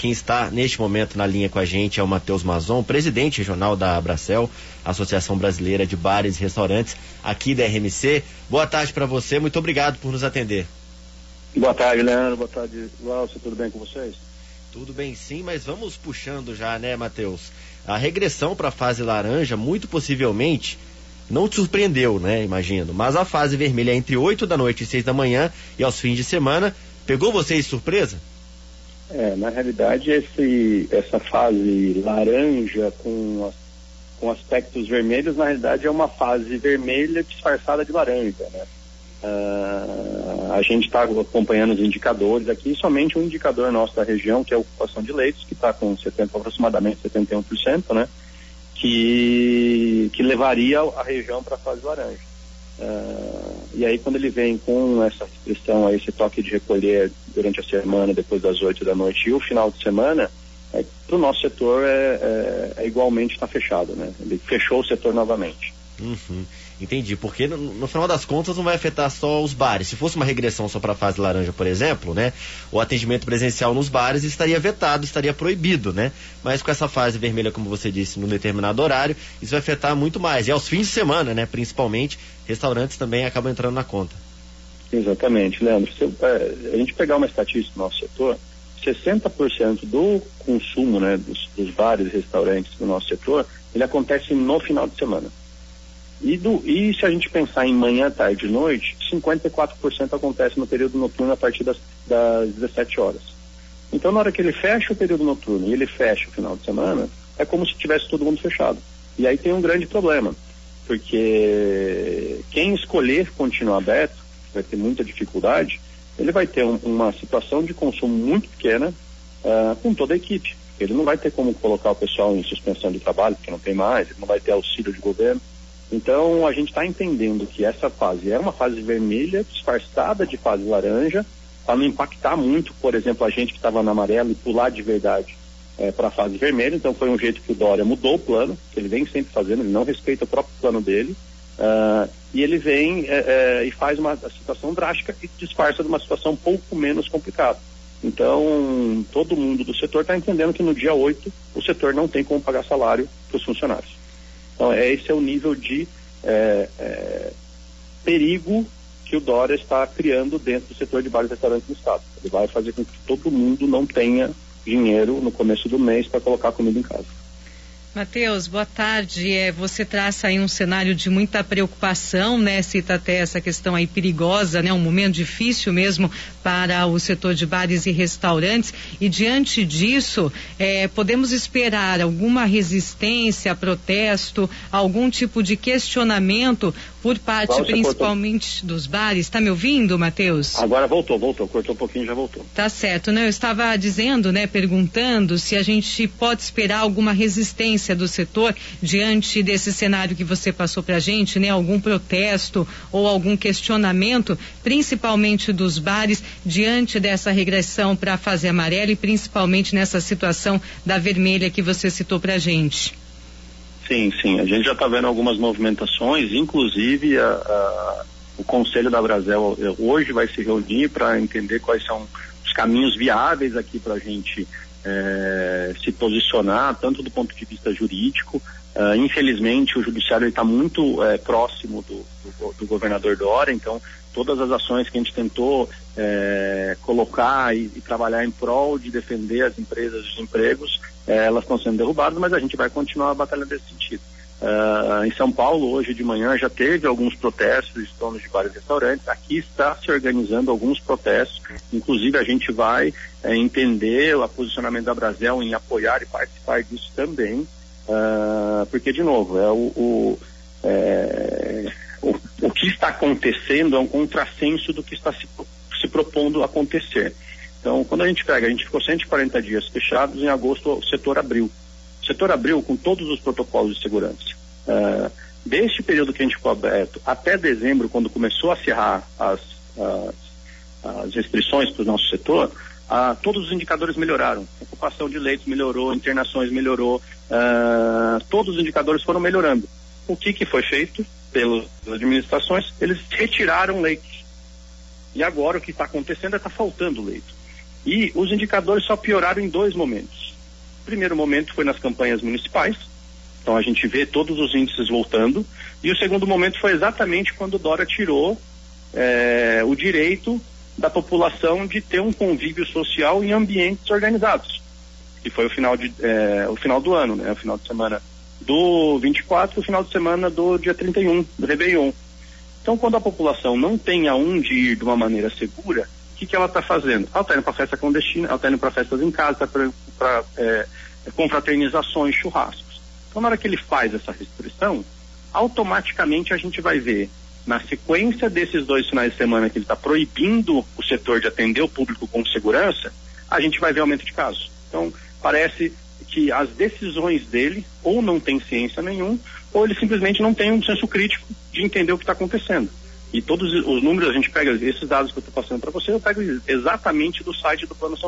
Quem está neste momento na linha com a gente é o Matheus Mazon, presidente regional da Abracel, Associação Brasileira de Bares e Restaurantes, aqui da RMC. Boa tarde para você, muito obrigado por nos atender. Boa tarde, Leandro. Boa tarde, Glaucio. Tudo bem com vocês? Tudo bem sim, mas vamos puxando já, né, Matheus? A regressão para a fase laranja, muito possivelmente, não te surpreendeu, né, imagino. Mas a fase vermelha entre 8 da noite e 6 da manhã e aos fins de semana, pegou vocês de surpresa? Na realidade, essa fase laranja com aspectos vermelhos, na realidade é uma fase vermelha disfarçada de laranja, né? A gente está acompanhando os indicadores aqui, somente um indicador nosso da região, que é a ocupação de leitos, que está com aproximadamente 71%, né? Que levaria a região para a fase laranja. E aí, quando ele vem com essa restrição, esse toque de recolher durante a semana, depois das 8 da noite e o final de semana, para o nosso setor igualmente está fechado, né? Ele fechou o setor novamente. Uhum. Entendi, porque no final das contas não vai afetar só os bares. Se fosse uma regressão só para a fase laranja, por exemplo, né, o atendimento presencial nos bares estaria vetado, estaria proibido, né? Mas com essa fase vermelha, como você disse, num determinado horário, isso vai afetar muito mais. E aos fins de semana, né, principalmente, restaurantes também acabam entrando na conta. Exatamente, Leandro. Se a gente pegar uma estatística do nosso setor, 60% do consumo, né, dos bares e restaurantes do nosso setor, ele acontece no final de semana. E se a gente pensar em manhã, tarde e noite, 54% acontece no período noturno a partir das 17 horas. Então, na hora que ele fecha o período noturno e ele fecha o final de semana, é como se tivesse todo mundo fechado. E aí tem um grande problema, porque quem escolher continuar aberto, vai ter muita dificuldade, ele vai ter uma situação de consumo muito pequena com toda a equipe. Ele não vai ter como colocar o pessoal em suspensão de trabalho, porque não tem mais, ele não vai ter auxílio de governo. Então, a gente está entendendo que essa fase é uma fase vermelha, disfarçada de fase laranja, para não impactar muito, por exemplo, a gente que estava na amarela e pular de verdade para a fase vermelha. Então, foi um jeito que o Dória mudou o plano, que ele vem sempre fazendo, ele não respeita o próprio plano dele, e ele vem e faz uma situação drástica e disfarça de uma situação um pouco menos complicada. Então, todo mundo do setor está entendendo que no dia 8 o setor não tem como pagar salário para os funcionários. Então, esse é o nível de perigo que o Dória está criando dentro do setor de bares e restaurantes do Estado. Ele vai fazer com que todo mundo não tenha dinheiro no começo do mês para colocar comida em casa. Matheus, boa tarde. Você traça aí um cenário de muita preocupação, né? Cita até essa questão aí perigosa, né? Um momento difícil mesmo para o setor de bares e restaurantes. E diante disso, podemos esperar alguma resistência, protesto, algum tipo de questionamento por parte principalmente dos bares? Tá me ouvindo, Matheus? Agora voltou, cortou um pouquinho e já voltou. Tá certo, né? Eu estava dizendo, né? Perguntando se a gente pode esperar alguma resistência do setor diante desse cenário que você passou pra gente, né? Algum protesto ou algum questionamento, principalmente dos bares, diante dessa regressão para a fase amarela e principalmente nessa situação da vermelha que você citou pra gente. Sim, a gente já está vendo algumas movimentações, inclusive o Conselho da Abracel hoje vai se reunir para entender quais são os caminhos viáveis aqui para a gente se posicionar, tanto do ponto de vista jurídico. Infelizmente o judiciário está muito próximo do governador Dória, então todas as ações que a gente tentou colocar e trabalhar em prol de defender as empresas e os empregos, elas estão sendo derrubadas, mas a gente vai continuar a batalha nesse sentido. Em São Paulo, hoje de manhã, já teve alguns protestos de donos de bares e restaurantes. Aqui está se organizando alguns protestos, inclusive a gente vai entender o posicionamento da Abracel em apoiar e participar disso também, porque, de novo, o que está acontecendo é um contrassenso do que está se propondo acontecer. Então, quando a gente ficou 140 dias fechados, em agosto o setor abriu. O setor abriu com todos os protocolos de segurança. Deste período que a gente ficou aberto até dezembro, quando começou a cerrar as restrições para o nosso setor, todos os indicadores melhoraram. A ocupação de leitos melhorou, internações melhorou, todos os indicadores foram melhorando. O que foi feito pelas administrações? Eles retiraram leitos. E agora o que está acontecendo é que está faltando leito. E os indicadores só pioraram em 2 momentos. O primeiro momento foi nas campanhas municipais, então a gente vê todos os índices voltando, e o segundo momento foi exatamente quando o Dória tirou o direito da população de ter um convívio social em ambientes organizados, que foi o final do ano, né? O final de semana do 24 e o final de semana do dia 31, do Réveillon. Então, quando a população não tem aonde ir de uma maneira segura, o que ela está fazendo? Ela está indo para festa clandestina, ela está indo para festas em casa, para confraternizações, churrascos. Então, na hora que ele faz essa restrição, automaticamente a gente vai ver, na sequência desses 2 finais de semana que ele está proibindo o setor de atender o público com segurança, a gente vai ver aumento de casos. Então, parece que as decisões dele ou não tem ciência nenhuma, ou ele simplesmente não tem um senso crítico de entender o que está acontecendo. E todos os números, a gente pega esses dados que eu estou passando para você, eu pego exatamente do site do Plano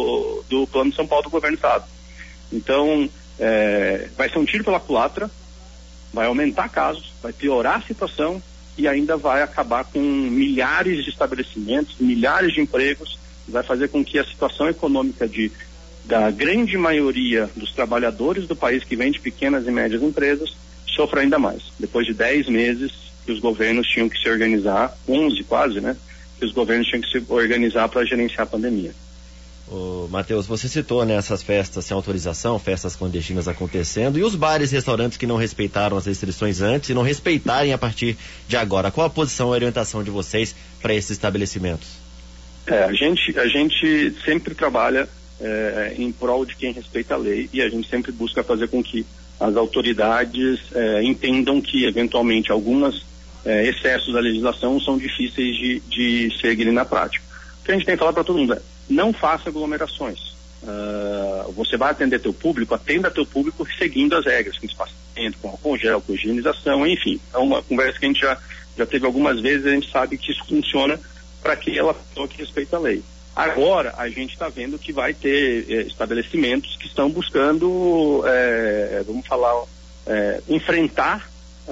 de São Paulo do Governo do Estado. Então, vai ser um tiro pela culatra, vai aumentar casos, vai piorar a situação e ainda vai acabar com milhares de estabelecimentos, milhares de empregos, vai fazer com que a situação econômica da grande maioria dos trabalhadores do país que vem de pequenas e médias empresas sofra ainda mais. Depois de 10 meses que os governos tinham que se organizar, 11 quase, né? Que os governos tinham que se organizar para gerenciar a pandemia. Matheus, você citou, né, essas festas sem autorização, festas clandestinas acontecendo, e os bares e restaurantes que não respeitaram as restrições antes e não respeitarem a partir de agora. Qual a posição e orientação de vocês para esses estabelecimentos? A gente sempre trabalha em prol de quem respeita a lei, e a gente sempre busca fazer com que as autoridades entendam que, eventualmente, alguns excessos da legislação são difíceis de seguirem na prática. O que a gente tem que falar para todo mundo não faça aglomerações. Você vai atender teu público, atenda teu público seguindo as regras, com espaçamento, com álcool gel, com higienização, enfim. É uma conversa que a gente já teve algumas vezes, a gente sabe que isso funciona para aquela pessoa que respeita a lei. Agora, a gente está vendo que vai ter estabelecimentos que estão buscando, enfrentar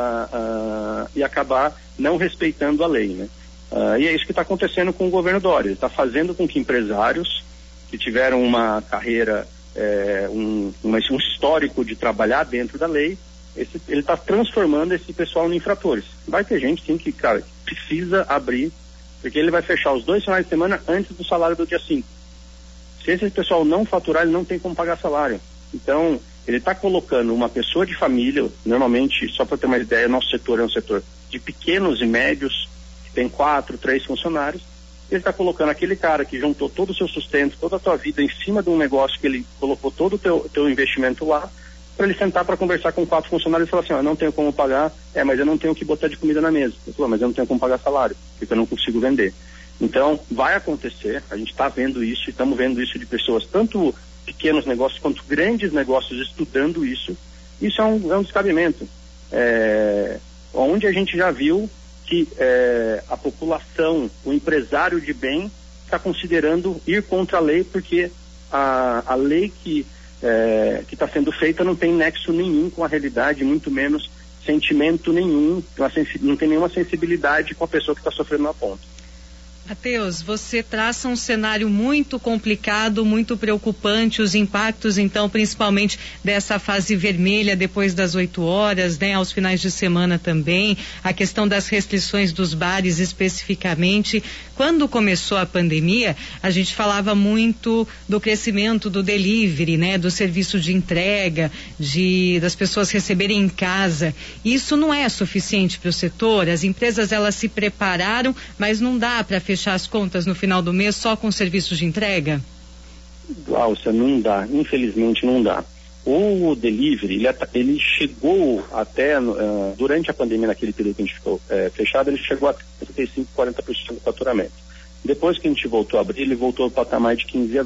e acabar não respeitando a lei, né? E é isso que está acontecendo com o governo Dória. Ele está fazendo com que empresários que tiveram uma carreira, um histórico de trabalhar dentro da lei, ele está transformando esse pessoal em infratores. Vai ter gente, sim, que, cara, precisa abrir, porque ele vai fechar os 2 finais de semana antes do salário do dia 5. Se esse pessoal não faturar, ele não tem como pagar salário. Então, ele está colocando uma pessoa de família, normalmente, só para ter uma ideia, nosso setor é um setor de pequenos e médios, que tem 4, 3 funcionários. Ele está colocando aquele cara que juntou todo o seu sustento, toda a tua vida em cima de um negócio que ele colocou todo o teu investimento lá, para ele sentar para conversar com 4 funcionários e falar assim, eu não tenho como pagar, mas eu não tenho o que botar de comida na mesa. Ele falou, mas eu não tenho como pagar salário, porque eu não consigo vender. Então, vai acontecer, a gente está vendo isso, estamos vendo isso de pessoas, tanto pequenos negócios quanto grandes negócios estudando isso. Isso é um descabimento. Onde a gente já viu que a população, o empresário de bem, está considerando ir contra a lei, porque a lei que está sendo feita não tem nexo nenhum com a realidade, muito menos sentimento nenhum, não tem nenhuma sensibilidade com a pessoa que está sofrendo na ponta. Matheus, você traça um cenário muito complicado, muito preocupante, os impactos, então, principalmente dessa fase vermelha depois das 8 horas, né, aos finais de semana também, a questão das restrições dos bares especificamente. Quando começou a pandemia, a gente falava muito do crescimento do delivery, né, do serviço de entrega, das pessoas receberem em casa. Isso não é suficiente para o setor, as empresas elas se prepararam, mas não dá para fechar as contas no final do mês só com serviços de entrega? Glaucia, não dá, infelizmente não dá. O delivery, ele chegou até, durante a pandemia, naquele período que a gente ficou fechado, ele chegou a 35%, 40% do faturamento. Depois que a gente voltou a abrir, ele voltou ao patamar de 15% a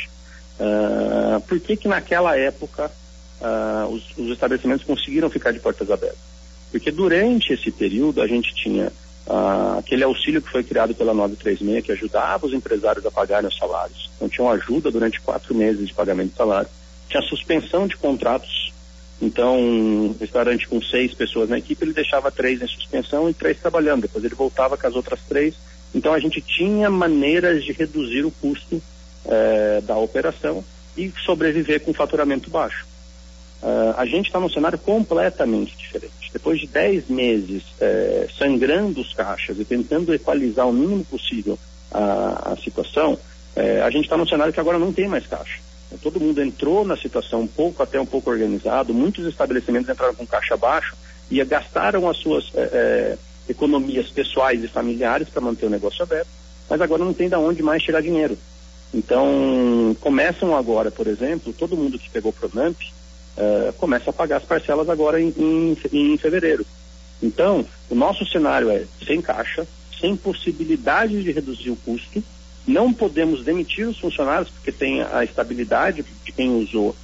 20%. Por que naquela época os estabelecimentos conseguiram ficar de portas abertas? Porque durante esse período a gente tinha aquele auxílio que foi criado pela 936, que ajudava os empresários a pagarem os salários. Então tinha uma ajuda durante 4 meses de pagamento de salário. Tinha suspensão de contratos. Então, um restaurante com 6 pessoas na equipe, ele deixava 3 em suspensão e 3 trabalhando. Depois ele voltava com as outras 3. Então a gente tinha maneiras de reduzir o custo da operação e sobreviver com faturamento baixo. A gente está num cenário completamente diferente. Depois de 10 meses sangrando os caixas e tentando equalizar o mínimo possível a situação, a gente está num cenário que agora não tem mais caixa. Todo mundo entrou na situação até um pouco organizado, muitos estabelecimentos entraram com caixa baixo e gastaram as suas economias pessoais e familiares para manter o negócio aberto, mas agora não tem de onde mais tirar dinheiro. Então, começam agora, por exemplo, todo mundo que pegou Pronamp começa a pagar as parcelas agora em fevereiro. Então, o nosso cenário é sem caixa, sem possibilidade de reduzir o custo, não podemos demitir os funcionários porque tem a estabilidade de quem usou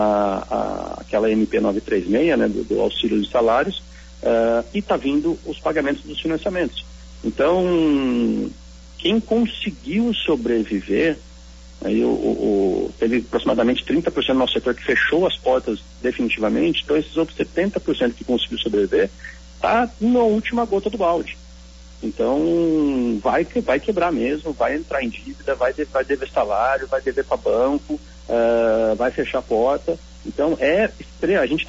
aquela MP 936, né, do auxílio de salários, e está vindo os pagamentos dos financiamentos. Então, quem conseguiu sobreviver, aí teve aproximadamente 30% do nosso setor que fechou as portas definitivamente, então esses outros 70% que conseguiu sobreviver está na última gota do balde. Então vai quebrar mesmo, vai entrar em dívida, vai dever salário, vai dever para banco, vai fechar a porta. Então a gente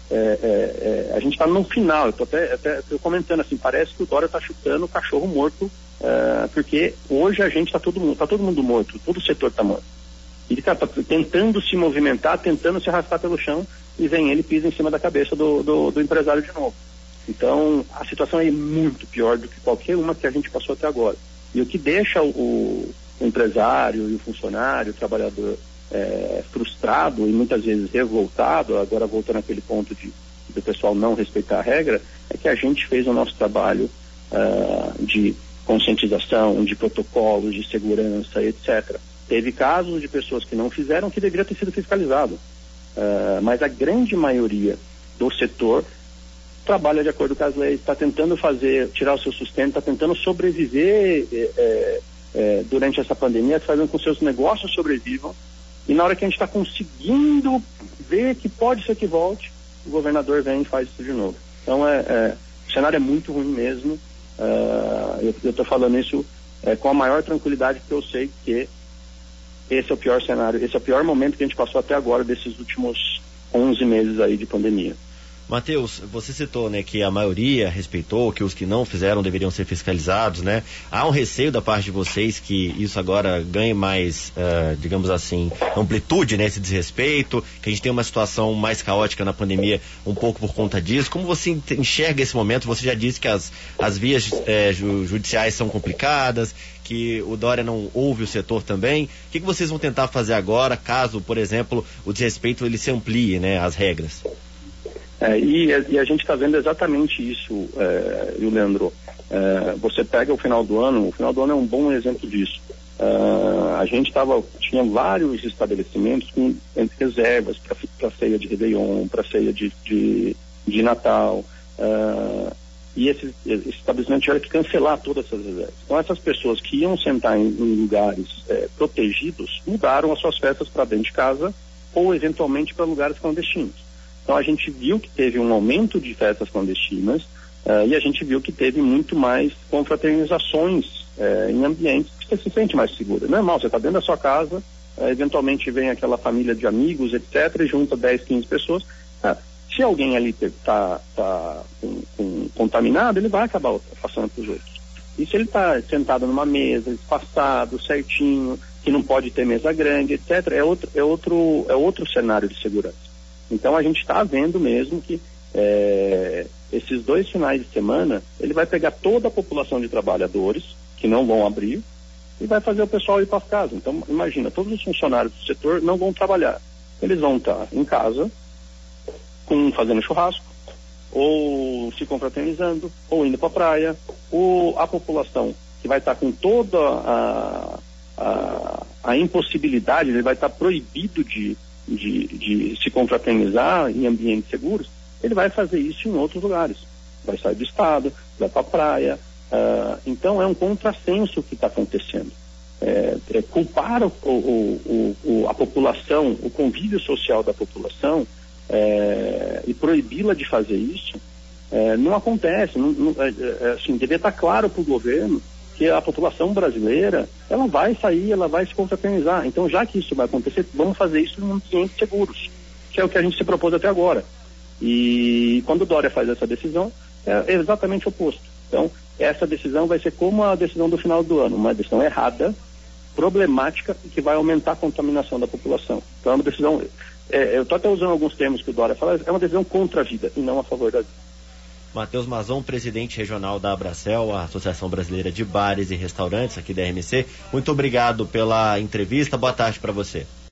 está no final. Eu tô até comentando assim, parece que o Dória está chutando o cachorro morto, porque hoje tá todo mundo morto, todo o setor está morto. Ele está tentando se movimentar, tentando se arrastar pelo chão, e vem ele pisa em cima da cabeça do empresário de novo. Então, a situação é muito pior do que qualquer uma que a gente passou até agora. E o que deixa o empresário e o funcionário, o trabalhador frustrado e muitas vezes revoltado, agora voltando àquele ponto do pessoal não respeitar a regra, é que a gente fez o nosso trabalho de conscientização, de protocolos, de segurança, etc. Teve casos de pessoas que não fizeram que deveria ter sido fiscalizado. Mas a grande maioria do setor trabalha de acordo com as leis, está tentando tirar o seu sustento, está tentando sobreviver durante essa pandemia, fazendo com que seus negócios sobrevivam, e na hora que a gente está conseguindo ver que pode ser que volte, o governador vem e faz isso de novo. Então o cenário é muito ruim mesmo. Eu estou falando isso com a maior tranquilidade, porque eu sei que esse é o pior cenário, esse é o pior momento que a gente passou até agora, desses últimos 11 meses aí de pandemia. Matheus, você citou, né, que a maioria respeitou, que os que não fizeram deveriam ser fiscalizados, né? Há um receio da parte de vocês que isso agora ganhe mais, digamos assim, amplitude, né, esse desrespeito, que a gente tem uma situação mais caótica na pandemia um pouco por conta disso. Como você enxerga esse momento? Você já disse que as vias judiciais são complicadas, que o Dória não ouve o setor também. O que vocês vão tentar fazer agora, caso, por exemplo, o desrespeito ele se amplie, né, as regras? E a gente está vendo exatamente isso, Leandro. Você pega o final do ano é um bom exemplo disso. A gente tinha vários estabelecimentos com reservas para ceia de Réveillon, para ceia de Natal, e esse estabelecimento tiveram que cancelar todas essas reservas. Então essas pessoas que iam sentar em lugares protegidos mudaram as suas festas para dentro de casa ou eventualmente para lugares clandestinos. Então a gente viu que teve um aumento de festas clandestinas e a gente viu que teve muito mais confraternizações em ambientes que você se sente mais seguro. Normal, você está dentro da sua casa, eventualmente vem aquela família de amigos, etc., e junta 10, 15 pessoas. Se alguém ali está contaminado, ele vai acabar passando para os outros. E se ele está sentado numa mesa, espaçado, certinho, que não pode ter mesa grande, etc., é outro cenário de segurança. Então a gente está vendo mesmo que esses 2 finais de semana ele vai pegar toda a população de trabalhadores que não vão abrir e vai fazer o pessoal ir para casa. Então imagina, todos os funcionários do setor não vão trabalhar. Eles vão estar em casa, fazendo churrasco, ou se confraternizando, ou indo para a praia, ou a população que vai estar com toda a impossibilidade, ele vai estar proibido de se confraternizar em ambientes seguros, ele vai fazer isso em outros lugares. Vai sair do estado, vai para a praia. Então é um contrassenso que está acontecendo. Culpar a população, o convívio social da população e proibi-la de fazer isso não acontece. Assim, deveria estar claro para o governo que a população brasileira, ela vai sair, ela vai se confraternizar. Então, já que isso vai acontecer, vamos fazer isso em ambientes seguros, que é o que a gente se propôs até agora. E quando o Dória faz essa decisão, é exatamente o oposto. Então, essa decisão vai ser como a decisão do final do ano, uma decisão errada, problemática e que vai aumentar a contaminação da população. Então, é uma decisão, eu estou até usando alguns termos que o Dória fala, é uma decisão contra a vida e não a favor da vida. Matheus Mazon, presidente regional da Abracel, a Associação Brasileira de Bares e Restaurantes aqui da RMC. Muito obrigado pela entrevista. Boa tarde para você.